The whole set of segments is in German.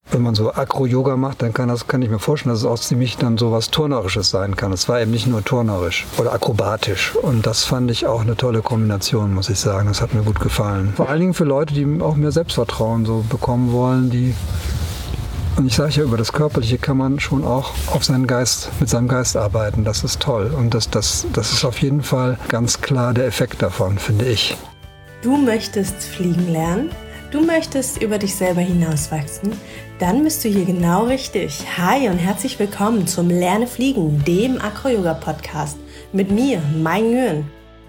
Wenn man so Acro-Yoga macht, dann kann ich mir vorstellen, dass es auch ziemlich dann so was Turnerisches sein kann. Es war eben nicht nur turnerisch oder akrobatisch. Und das fand ich auch eine tolle Kombination, muss ich sagen. Das hat mir gut gefallen. Vor allen Dingen für Leute, die auch mehr Selbstvertrauen so bekommen wollen, und ich sage ja, über das Körperliche kann man schon auch mit seinem Geist arbeiten. Das ist toll. Und das ist auf jeden Fall ganz klar der Effekt davon, finde ich. Du möchtest fliegen lernen? Du möchtest über dich selber hinauswachsen? Dann bist du hier genau richtig. Hi und herzlich willkommen zum Lerne Fliegen, dem Acro-Yoga-Podcast. Mit mir, Mai Nguyen.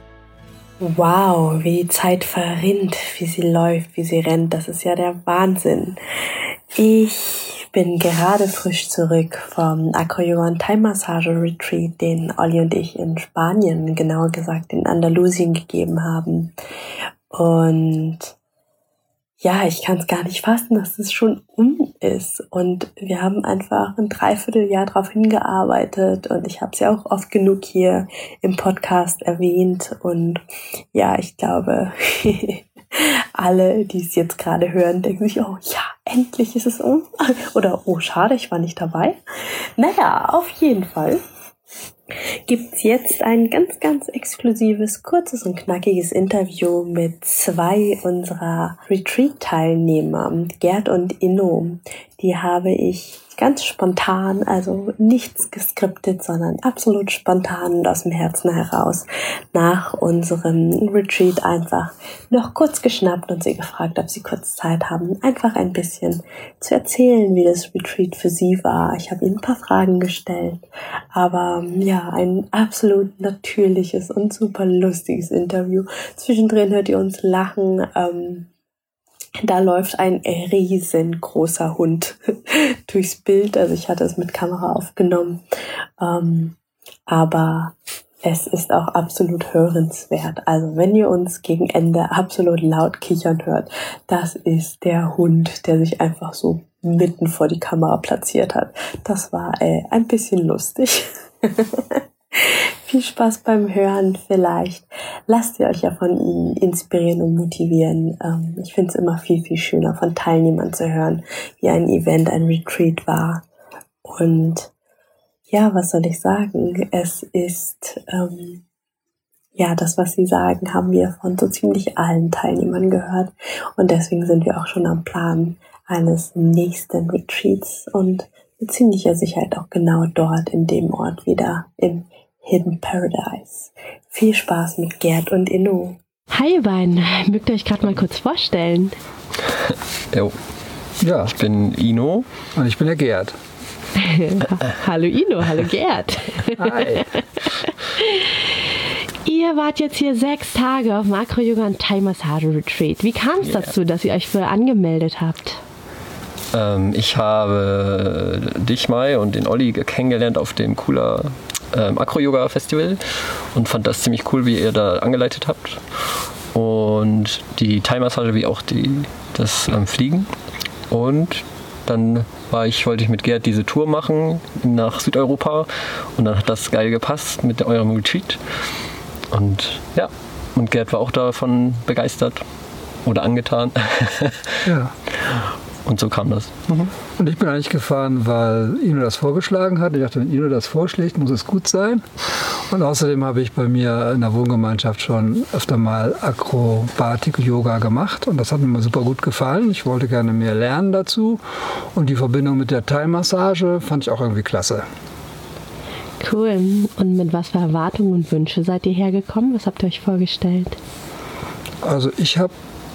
Wow, wie die Zeit verrinnt, wie sie läuft, wie sie rennt. Das ist ja der Wahnsinn. Ich bin gerade frisch zurück vom Acro-Yoga und Thai-Massage-Retreat, den Olli und ich in Spanien, genauer gesagt in Andalusien gegeben haben. Und ja, ich kann es gar nicht fassen, dass es schon ist. Und wir haben einfach ein Dreivierteljahr darauf hingearbeitet. Und ich habe es ja auch oft genug hier im Podcast erwähnt. Und ja, ich glaube, alle, die es jetzt gerade hören, denken sich, oh ja, endlich ist es um. Oder, oh schade, ich war nicht dabei. Naja, auf jeden Fall gibt's jetzt ein ganz, ganz exklusives, kurzes und knackiges Interview mit zwei unserer Retreat-Teilnehmer, Gerd und Inno. Die habe ich ganz spontan, also nichts geskriptet, sondern absolut spontan und aus dem Herzen heraus nach unserem Retreat einfach noch kurz geschnappt und sie gefragt, ob sie kurz Zeit haben, einfach ein bisschen zu erzählen, wie das Retreat für sie war. Ich habe ihnen ein paar Fragen gestellt, aber ja, ein absolut natürliches und super lustiges Interview. Zwischendrin hört ihr uns lachen. Da läuft ein riesengroßer Hund durchs Bild. Also ich hatte es mit Kamera aufgenommen. Aber es ist auch absolut hörenswert. Also wenn ihr uns gegen Ende absolut laut kichern hört, das ist der Hund, der sich einfach so mitten vor die Kamera platziert hat. Das war ein bisschen lustig. Viel Spaß beim Hören vielleicht. Lasst ihr euch ja von ihnen inspirieren und motivieren. Ich finde es immer viel, viel schöner, von Teilnehmern zu hören, wie ein Event, ein Retreat war. Und ja, was soll ich sagen? Es ist, das, was sie sagen, haben wir von so ziemlich allen Teilnehmern gehört. Und deswegen sind wir auch schon am Plan eines nächsten Retreats und mit ziemlicher Sicherheit auch genau dort in dem Ort wieder im Hidden Paradise. Viel Spaß mit Gerd und Inno. Hi ihr beiden, mögt ihr euch gerade mal kurz vorstellen? Jo. Ja, ich bin Ino. Und ich bin der Gerd. Hallo Ino, hallo Gerd. Hi. Ihr wart jetzt hier 6 Tage auf dem Acro-Yoga und Thai-Massage-Retreat. Wie kam es dazu, dass ihr euch für angemeldet habt? Ich habe dich, Mai, und den Olli kennengelernt auf dem cooler Acro-Yoga-Festival und fand das ziemlich cool, wie ihr da angeleitet habt. Und die Thai-Massage wie auch das Fliegen. Und dann wollte ich mit Gerd diese Tour machen nach Südeuropa und dann hat das geil gepasst mit eurem Retreat. Und ja, und Gerd war auch davon begeistert oder angetan. Ja. Und so kam das. Und ich bin eigentlich gefahren, weil Ino das vorgeschlagen hat. Ich dachte, wenn Ino das vorschlägt, muss es gut sein. Und außerdem habe ich bei mir in der Wohngemeinschaft schon öfter mal Akrobatik-Yoga gemacht. Und das hat mir super gut gefallen. Ich wollte gerne mehr lernen dazu. Und die Verbindung mit der Thai-Massage fand ich auch irgendwie klasse. Cool. Und mit was für Erwartungen und Wünsche seid ihr hergekommen? Was habt ihr euch vorgestellt? Also ich habe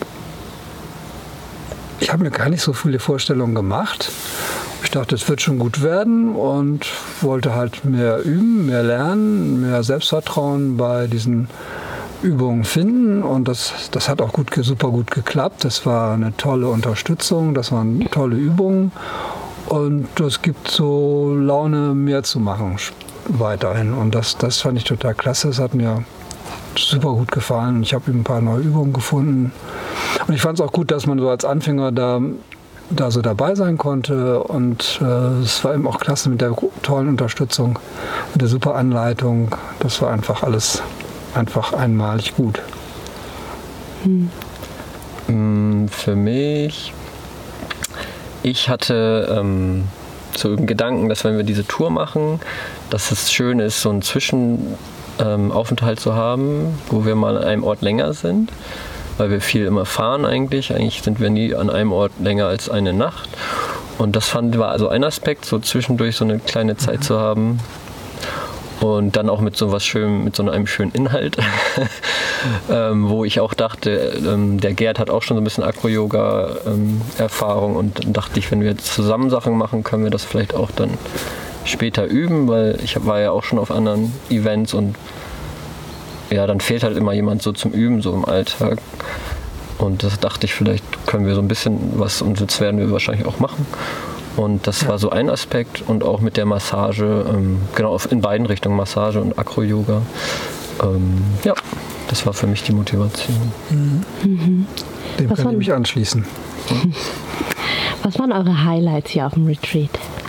mir gar nicht so viele Vorstellungen gemacht. Ich dachte, es wird schon gut werden und wollte halt mehr üben, mehr lernen, mehr Selbstvertrauen bei diesen Übungen finden. Und das hat auch super gut geklappt. Das war eine tolle Unterstützung, das waren tolle Übungen. Und das gibt so Laune, mehr zu machen weiterhin. Und das fand ich total klasse. Es hat mir super gut gefallen. Ich habe ein paar neue Übungen gefunden. Und ich fand es auch gut, dass man so als Anfänger da so dabei sein konnte. Und es war eben auch klasse mit der tollen Unterstützung, mit der super Anleitung. Das war einfach alles einmalig gut. Für mich Ich hatte so im Gedanken, dass wenn wir diese Tour machen, dass es schön ist, so einen Zwischenaufenthalt zu haben, wo wir mal an einem Ort länger sind, weil wir viel immer fahren eigentlich. Eigentlich sind wir nie an einem Ort länger als eine Nacht. Und das war also ein Aspekt, so zwischendurch so eine kleine Zeit zu haben. Und dann auch mit so was Schönem, mit so einem schönen Inhalt, wo ich auch dachte, der Gerd hat auch schon so ein bisschen Acro-Yoga-Erfahrung und dann dachte ich, wenn wir zusammen Sachen machen, können wir das vielleicht auch dann später üben, weil ich war ja auch schon auf anderen Events und ja, dann fehlt halt immer jemand so zum Üben, so im Alltag. Und das dachte ich, vielleicht können wir so ein bisschen was, und das werden wir wahrscheinlich auch machen. Und das war so ein Aspekt und auch mit der Massage, genau in beiden Richtungen, Massage und Acro-Yoga. Ja, das war für mich die Motivation. Dem kann ich mich anschließen. Was waren eure Highlights hier auf dem Retreat?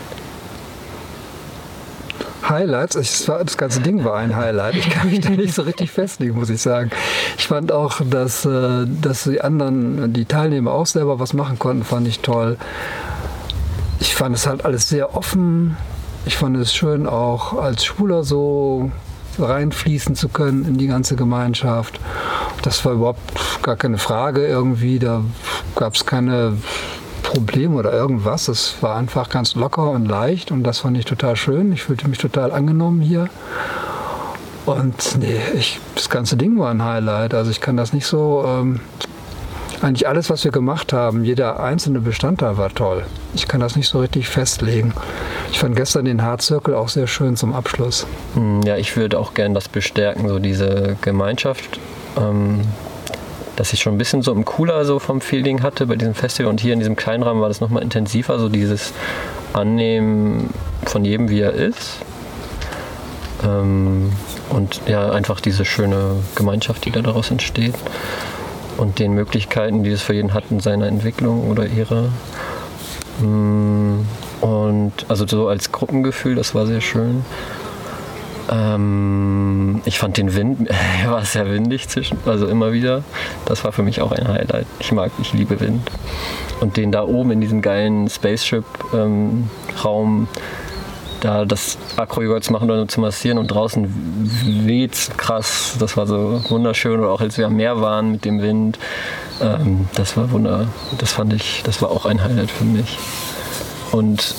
Highlights, das ganze Ding war ein Highlight. Ich kann mich da nicht so richtig festlegen, muss ich sagen. Ich fand auch, dass die anderen, die Teilnehmer auch selber was machen konnten, fand ich toll. Ich fand es halt alles sehr offen. Ich fand es schön, auch als Schwuler so reinfließen zu können in die ganze Gemeinschaft. Das war überhaupt gar keine Frage irgendwie. Da gab es keine Probleme oder irgendwas. Es war einfach ganz locker und leicht und das fand ich total schön. Ich fühlte mich total angenommen hier. Und das ganze Ding war ein Highlight. Also ich kann das nicht so... Eigentlich alles, was wir gemacht haben, jeder einzelne Bestandteil war toll. Ich kann das nicht so richtig festlegen. Ich fand gestern den Heart Circle auch sehr schön zum Abschluss. Ja, ich würde auch gerne das bestärken, so diese Gemeinschaft, dass ich schon ein bisschen so im Cooler so vom Feeling hatte bei diesem Festival. Und hier in diesem kleinen Rahmen war das nochmal intensiver, so dieses Annehmen von jedem, wie er ist. Und ja, einfach diese schöne Gemeinschaft, die da daraus entsteht. Und den Möglichkeiten, die es für jeden hat in seiner Entwicklung oder ihrer. Und also so als Gruppengefühl, das war sehr schön. Ich fand den Wind, war sehr windig also immer wieder. Das war für mich auch ein Highlight. Ich liebe Wind. Und den da oben in diesem geilen Spaceship-Raum, da das Acro-Yoga zu machen oder zu massieren und draußen weht's krass. Das war so wunderschön. Oder auch als wir am Meer waren mit dem Wind. Das war das war auch ein Highlight für mich. Und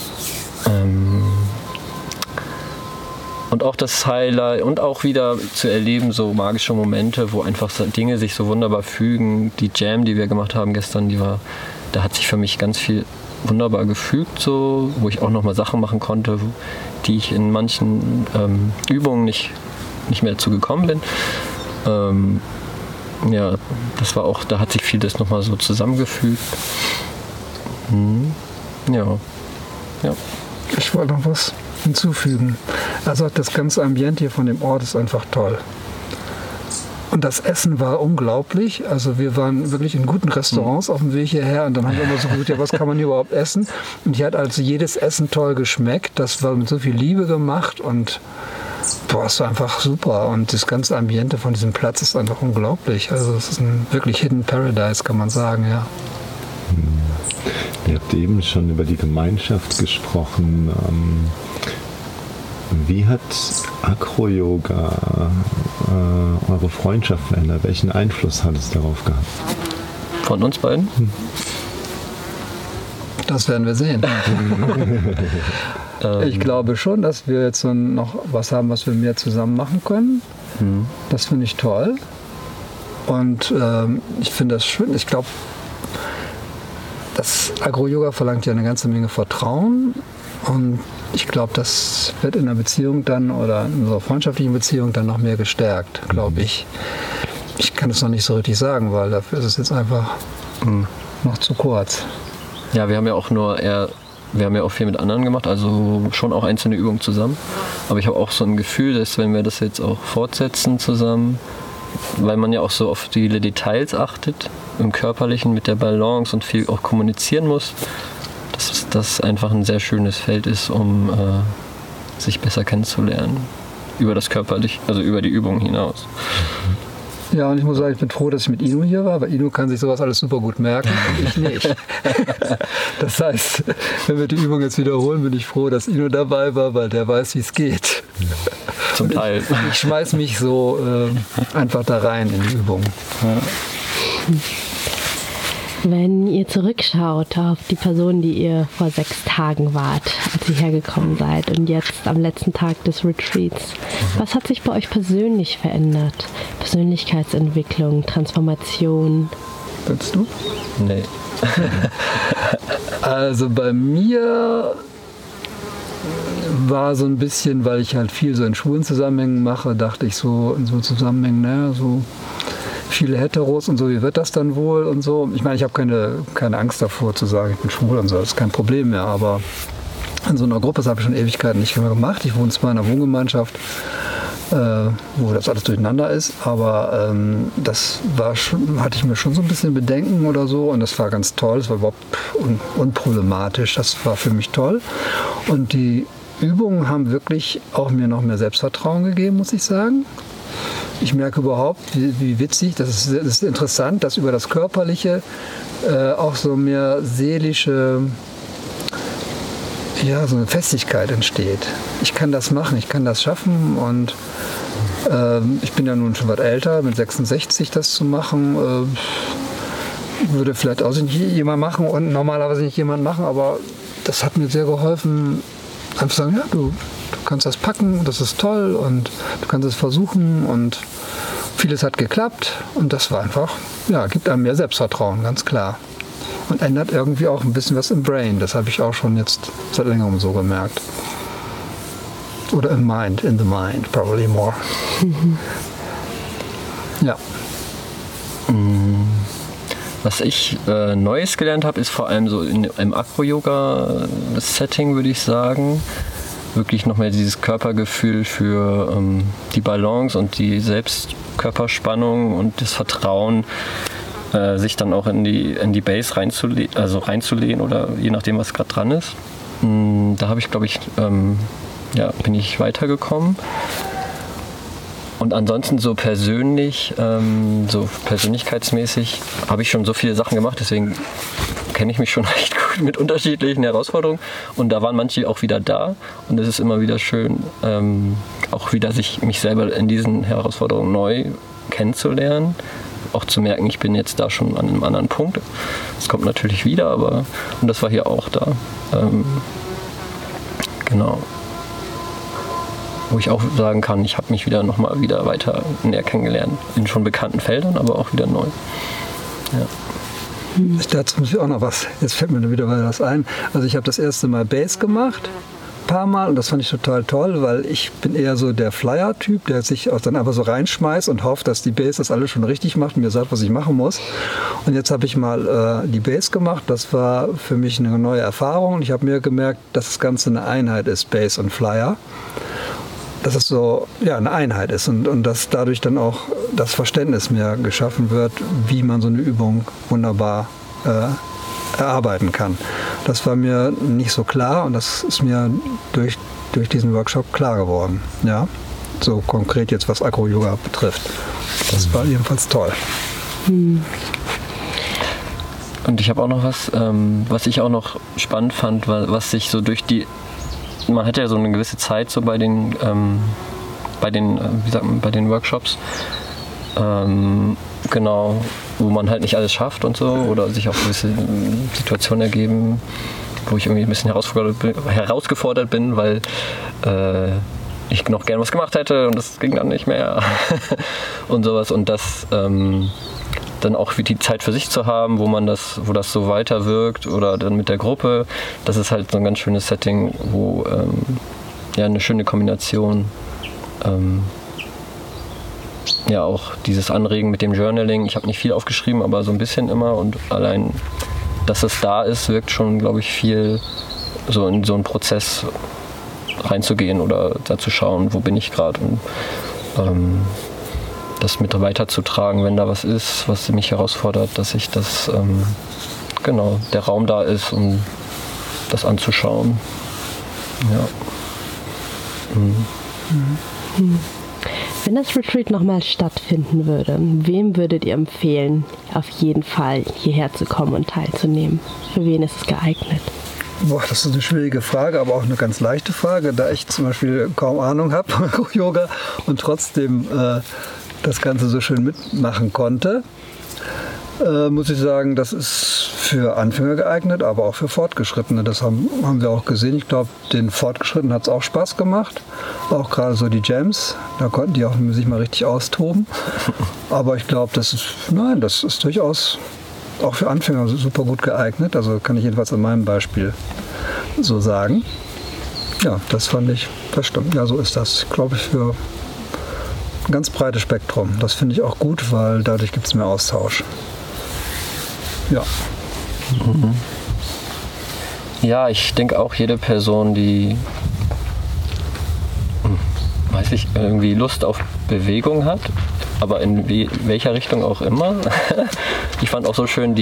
auch das Highlight und auch wieder zu erleben, so magische Momente, wo einfach Dinge sich so wunderbar fügen. Die Jam, die wir gemacht haben gestern, da hat sich für mich ganz viel wunderbar gefügt, so, wo ich auch nochmal Sachen machen konnte, die ich in manchen Übungen nicht mehr dazu gekommen bin. Ja, das war auch, da hat sich vieles nochmal so zusammengefügt. Ja. Ich wollte noch was hinzufügen. Also das ganze Ambiente hier von dem Ort ist einfach toll. Und das Essen war unglaublich. Also wir waren wirklich in guten Restaurants auf dem Weg hierher und dann haben wir immer so gesagt, ja, was kann man hier überhaupt essen? Und hier hat also jedes Essen toll geschmeckt. Das war mit so viel Liebe gemacht und es war einfach super. Und das ganze Ambiente von diesem Platz ist einfach unglaublich. Also es ist ein wirklich Hidden Paradise, kann man sagen, ja. Ihr habt eben schon über die Gemeinschaft gesprochen. Wie hat Acro-Yoga eure Freundschaft verändert? Welchen Einfluss hat es darauf gehabt? Von uns beiden? Das werden wir sehen. Ich glaube schon, dass wir jetzt noch was haben, was wir mehr zusammen machen können. Das finde ich toll. Und ich finde das schön. Ich glaube, das Acro-Yoga verlangt ja eine ganze Menge Vertrauen. Und ich glaube, das wird in der Beziehung dann oder in unserer freundschaftlichen Beziehung dann noch mehr gestärkt, glaube ich. Ich kann es noch nicht so richtig sagen, weil dafür ist es jetzt einfach noch zu kurz. Ja, wir haben ja auch viel mit anderen gemacht, also schon auch einzelne Übungen zusammen. Aber ich habe auch so ein Gefühl, dass wenn wir das jetzt auch fortsetzen zusammen, weil man ja auch so auf viele Details achtet, im Körperlichen mit der Balance und viel auch kommunizieren muss, dass das einfach ein sehr schönes Feld ist, um sich besser kennenzulernen. Über das Körperliche, also über die Übung hinaus. Ja, und ich muss sagen, ich bin froh, dass ich mit Inu hier war, weil Inu kann sich sowas alles super gut merken und ich nicht. Das heißt, wenn wir die Übung jetzt wiederholen, bin ich froh, dass Inu dabei war, weil der weiß, wie es geht. Zum Teil. Ich schmeiß mich so einfach da rein in die Übung. Ja. Wenn ihr zurückschaut auf die Person, die ihr vor 6 Tagen wart, als ihr hergekommen seid und jetzt am letzten Tag des Retreats, was hat sich bei euch persönlich verändert? Persönlichkeitsentwicklung, Transformation? Willst du? Nee. Also bei mir war so ein bisschen, weil ich halt viel so in schwulen Zusammenhängen mache, dachte ich so in so Zusammenhängen, naja, so viele Heteros und so, wie wird das dann wohl und so. Ich meine, ich habe keine Angst davor zu sagen, ich bin schwul und so, das ist kein Problem mehr, aber in so einer Gruppe, das habe ich schon Ewigkeiten nicht mehr gemacht. Ich wohne zwar in einer Wohngemeinschaft, wo das alles durcheinander ist, aber das war schon, hatte ich mir schon so ein bisschen Bedenken oder so und das war ganz toll, das war überhaupt unproblematisch, das war für mich toll und die Übungen haben wirklich auch mir noch mehr Selbstvertrauen gegeben, muss ich sagen. Ich merke überhaupt, wie witzig, das ist interessant, dass über das Körperliche auch so mehr seelische, ja, so eine Festigkeit entsteht. Ich kann das machen, ich kann das schaffen und ich bin ja nun schon was älter, mit 66 das zu machen, würde vielleicht auch nicht jemand machen und normalerweise nicht jemand machen, aber das hat mir sehr geholfen, einfach zu sagen, ja, du kannst das packen, das ist toll und du kannst es versuchen und vieles hat geklappt und das war einfach, ja, gibt einem mehr Selbstvertrauen, ganz klar. Und ändert irgendwie auch ein bisschen was im Brain, das habe ich auch schon jetzt seit längerem so gemerkt. Oder im Mind, in the mind, probably more. Ja. Was ich Neues gelernt habe, ist vor allem so im Acro-Yoga-Setting, würde ich sagen, wirklich noch mehr dieses Körpergefühl für die Balance und die Selbstkörperspannung und das Vertrauen, sich dann auch in die Base reinzulehnen oder je nachdem, was gerade dran ist. Da habe ich, glaube ich, bin ich weitergekommen. Und ansonsten so persönlich, so persönlichkeitsmäßig habe ich schon so viele Sachen gemacht, deswegen kenne ich mich schon recht gut mit unterschiedlichen Herausforderungen und da waren manche auch wieder da und es ist immer wieder schön, auch wieder mich selber in diesen Herausforderungen neu kennenzulernen, auch zu merken, ich bin jetzt da schon an einem anderen Punkt. Das kommt natürlich wieder, und das war hier auch da. Genau. Wo ich auch sagen kann, ich habe mich nochmal weiter näher kennengelernt. In schon bekannten Feldern, aber auch wieder neu. Ja. Dazu muss ich auch noch was, jetzt fällt mir wieder was ein. Also ich habe das erste Mal Bass gemacht, ein paar Mal, und das fand ich total toll, weil ich bin eher so der Flyer-Typ, der sich auch dann einfach so reinschmeißt und hofft, dass die Bass das alles schon richtig macht und mir sagt, was ich machen muss. Und jetzt habe ich mal die Bass gemacht, das war für mich eine neue Erfahrung und ich habe mir gemerkt, dass das Ganze eine Einheit ist, Bass und Flyer. Dass es so eine Einheit ist und dass dadurch dann auch das Verständnis mehr geschaffen wird, wie man so eine Übung wunderbar erarbeiten kann. Das war mir nicht so klar und das ist mir durch diesen Workshop klar geworden. Ja? So konkret jetzt, was Acro-Yoga betrifft. Das war jedenfalls toll. Und ich habe auch noch was ich auch noch spannend fand, was sich so durch man hat ja so eine gewisse Zeit so bei den Workshops, genau, wo man halt nicht alles schafft und so oder sich auch gewisse Situationen ergeben, wo ich irgendwie ein bisschen herausgefordert bin, weil ich noch gern was gemacht hätte und das ging dann nicht mehr und sowas und das dann auch die Zeit für sich zu haben, wo das so weiter wirkt oder dann mit der Gruppe, das ist halt so ein ganz schönes Setting, wo eine schöne Kombination, auch dieses Anregen mit dem Journaling, ich habe nicht viel aufgeschrieben, aber so ein bisschen immer und allein, dass es da ist, wirkt schon, glaube ich, viel so in so einen Prozess reinzugehen oder da zu schauen, wo bin ich gerade und das mit weiterzutragen, wenn da was ist, was mich herausfordert, dass ich das, der Raum da ist, um das anzuschauen. Ja. Wenn das Retreat nochmal stattfindet, stattfinden würde, wem würdet ihr empfehlen, auf jeden Fall hierher zu kommen und teilzunehmen? Für wen ist es geeignet? Boah, das ist eine schwierige Frage, aber auch eine ganz leichte Frage, da ich zum Beispiel kaum Ahnung habe von Acro-Yoga und trotzdem das Ganze so schön mitmachen konnte. Muss ich sagen, das ist für Anfänger geeignet, aber auch für Fortgeschrittene. Das haben wir auch gesehen. Ich glaube, den Fortgeschrittenen hat es auch Spaß gemacht. Auch gerade so die Jams, da konnten die auch sich mal richtig austoben. Aber ich glaube, das ist durchaus auch für Anfänger super gut geeignet. Also kann ich jedenfalls an meinem Beispiel so sagen. Ja, das fand ich, das stimmt. Ja, so ist das, glaube ich, für ein ganz breites Spektrum. Das finde ich auch gut, weil dadurch gibt es mehr Austausch. Ja. Ja, ich denke auch, jede Person, die irgendwie Lust auf Bewegung hat, aber in welcher Richtung auch immer. Ich fand auch so schön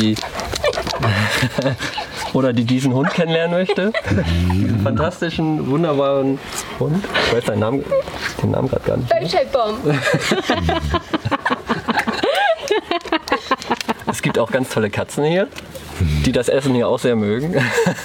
oder die diesen Hund kennenlernen möchte. Diesen fantastischen, wunderbaren Hund. Ich weiß den Namen gerade gar nicht. Es gibt auch ganz tolle Katzen hier, die das Essen hier auch sehr mögen.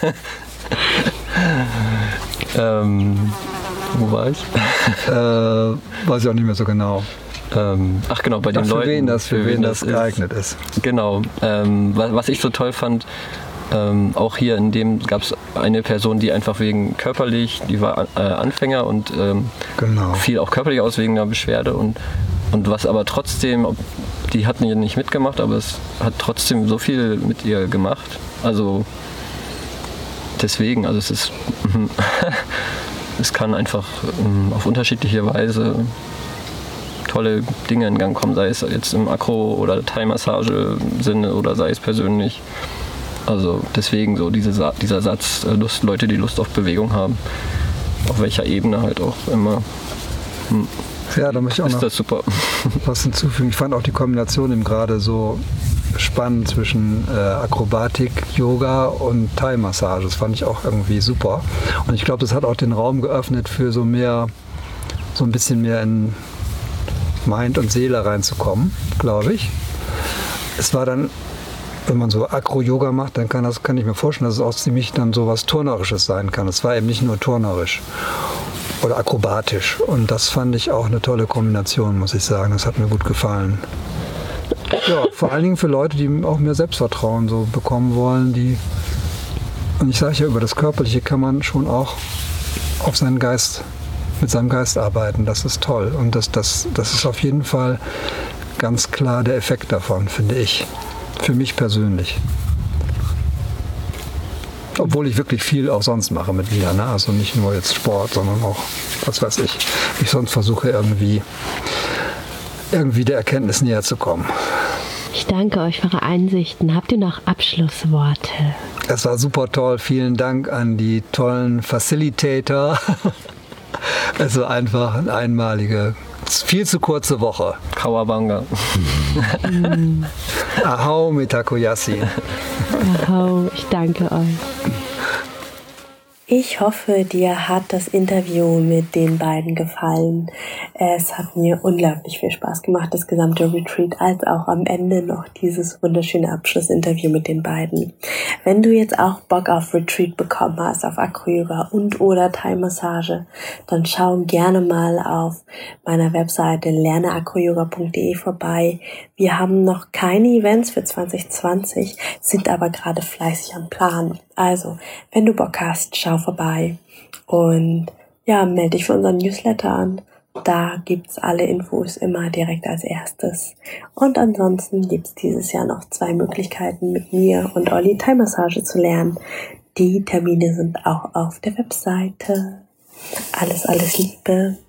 Wo war ich? Weiß ich auch nicht mehr so genau. Ach genau, bei den Leuten. Für wen das geeignet ist. Genau. Was ich so toll fand, auch hier in dem gab es eine Person, die einfach wegen körperlich, die war Anfänger und fiel auch körperlich aus wegen einer Beschwerde und was aber trotzdem, die hat nicht mitgemacht, aber es hat trotzdem so viel mit ihr gemacht. Also deswegen, also es ist, es kann einfach auf unterschiedliche Weise tolle Dinge in Gang kommen, sei es jetzt im Acro- oder Thai-Massage-Sinne oder sei es persönlich. Also deswegen so dieser Satz, Leute, die Lust auf Bewegung haben, auf welcher Ebene halt auch immer. Ja, da möchte ich auch noch das super. Was hinzufügen. Ich fand auch die Kombination eben gerade so spannend zwischen Akrobatik, Yoga und Thai-Massage. Das fand ich auch irgendwie super. Und ich glaube, das hat auch den Raum geöffnet für so ein bisschen mehr in Mind und Seele reinzukommen, glaube ich. Es war dann, wenn man so Acro-Yoga macht, dann kann ich mir vorstellen, dass es auch ziemlich dann so was Turnerisches sein kann. Es war eben nicht nur turnerisch oder akrobatisch. Und das fand ich auch eine tolle Kombination, muss ich sagen. Das hat mir gut gefallen. Ja, vor allen Dingen für Leute, die auch mehr Selbstvertrauen so bekommen wollen. Und ich sage ja, über das Körperliche kann man schon auch auf mit seinem Geist arbeiten. Das ist toll. Und das ist auf jeden Fall ganz klar der Effekt davon, finde ich. Für mich persönlich. Obwohl ich wirklich viel auch sonst mache mit mir. Ne? Also nicht nur jetzt Sport, sondern auch, was weiß ich. Ich sonst versuche irgendwie der Erkenntnis näher zu kommen. Ich danke euch für eure Einsichten. Habt ihr noch Abschlussworte? Es war super toll. Vielen Dank an die tollen Facilitator. Es war einfach eine einmalige, viel zu kurze Woche. Kawabanga. Ahau mit Takoyasi. Ahau, ich danke euch. Ich hoffe, dir hat das Interview mit den beiden gefallen. Es hat mir unglaublich viel Spaß gemacht, das gesamte Retreat, als auch am Ende noch dieses wunderschöne Abschlussinterview mit den beiden. Wenn du jetzt auch Bock auf Retreat bekommen hast, auf Acro-Yoga und oder Thai-Massage, dann schau gerne mal auf meiner Webseite lerneacroyoga.de vorbei. Wir haben noch keine Events für 2020, sind aber gerade fleißig am Plan. Also, wenn du Bock hast, schau vorbei und ja, melde dich für unseren Newsletter an. Da gibt's alle Infos immer direkt als erstes. Und ansonsten gibt's dieses Jahr noch 2 Möglichkeiten, mit mir und Olli Thai-Massage zu lernen. Die Termine sind auch auf der Webseite. Alles Liebe.